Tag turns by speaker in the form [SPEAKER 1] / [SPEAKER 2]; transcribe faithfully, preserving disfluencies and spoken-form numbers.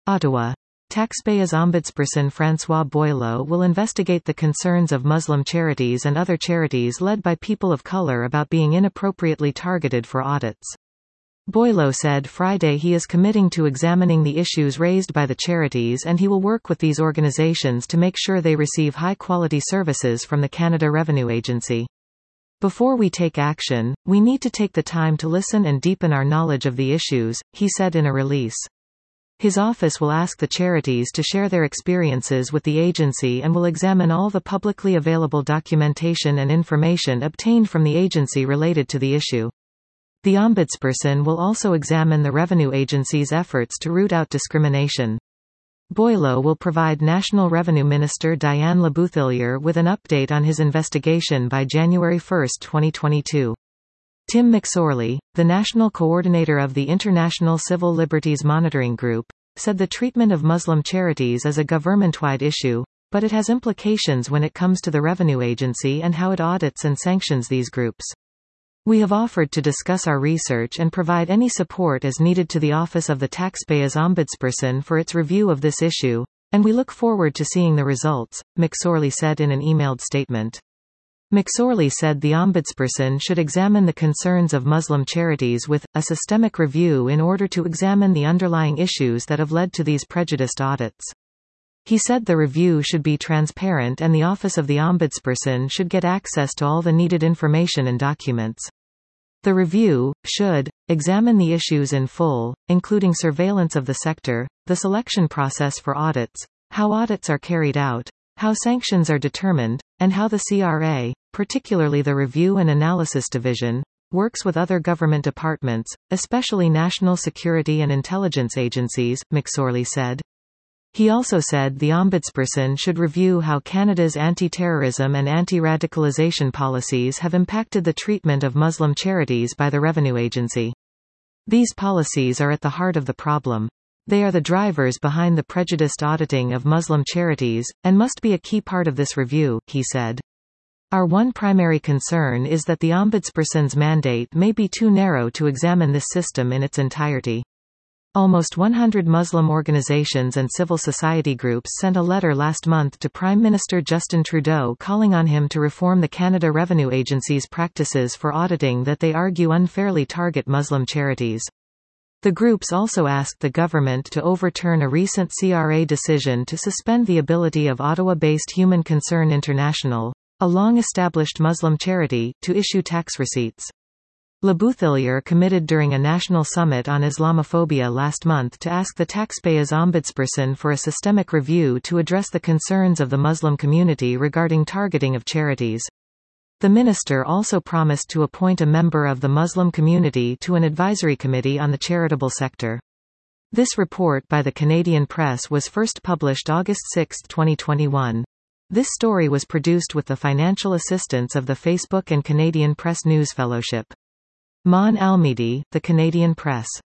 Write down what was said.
[SPEAKER 1] Ottawa. Taxpayers Ombudsperson François Boileau will investigate the concerns of Muslim charities and other charities led by people of color about being inappropriately targeted for audits. Boileau said Friday he is committing to examining the issues raised by the charities and he will work with these organizations to make sure they receive high-quality services from the Canada Revenue Agency. Before we take action, we need to take the time to listen and deepen our knowledge of the issues, he said in a release. His office will ask the charities to share their experiences with the agency and will examine all the publicly available documentation and information obtained from the agency related to the issue. The Ombudsperson will also examine the Revenue Agency's efforts to root out discrimination. Boileau will provide National Revenue Minister Diane Lebouthillier with an update on his investigation by January first, twenty twenty-two. Tim McSorley, the national coordinator of the International Civil Liberties Monitoring Group, said the treatment of Muslim charities is a government-wide issue, but it has implications when it comes to the Revenue Agency and how it audits and sanctions these groups. We have offered to discuss our research and provide any support as needed to the Office of the Taxpayers Ombudsperson for its review of this issue, and we look forward to seeing the results, McSorley said in an emailed statement. McSorley said the Ombudsperson should examine the concerns of Muslim charities with a systemic review in order to examine the underlying issues that have led to these prejudiced audits. He said the review should be transparent and the Office of the Ombudsperson should get access to all the needed information and documents. The review should examine the issues in full, including surveillance of the sector, the selection process for audits, how audits are carried out, how sanctions are determined, and how the C R A, particularly the Review and Analysis Division, works with other government departments, especially national security and intelligence agencies, McSorley said. He also said the Ombudsperson should review how Canada's anti-terrorism and anti-radicalization policies have impacted the treatment of Muslim charities by the Revenue Agency. These policies are at the heart of the problem. They are the drivers behind the prejudiced auditing of Muslim charities, and must be a key part of this review, he said. Our one primary concern is that the Ombudsperson's mandate may be too narrow to examine this system in its entirety. Almost one hundred Muslim organizations and civil society groups sent a letter last month to Prime Minister Justin Trudeau calling on him to reform the Canada Revenue Agency's practices for auditing that they argue unfairly target Muslim charities. The groups also asked the government to overturn a recent C R A decision to suspend the ability of Ottawa-based Human Concern International, a long-established Muslim charity, to issue tax receipts. Lebouthillier committed during a national summit on Islamophobia last month to ask the Taxpayers Ombudsperson for a systemic review to address the concerns of the Muslim community regarding targeting of charities. The minister also promised to appoint a member of the Muslim community to an advisory committee on the charitable sector. This report by the Canadian Press was first published August sixth, twenty twenty-one. This story was produced with the financial assistance of the Facebook and Canadian Press News Fellowship. Mon Almeida, The Canadian Press.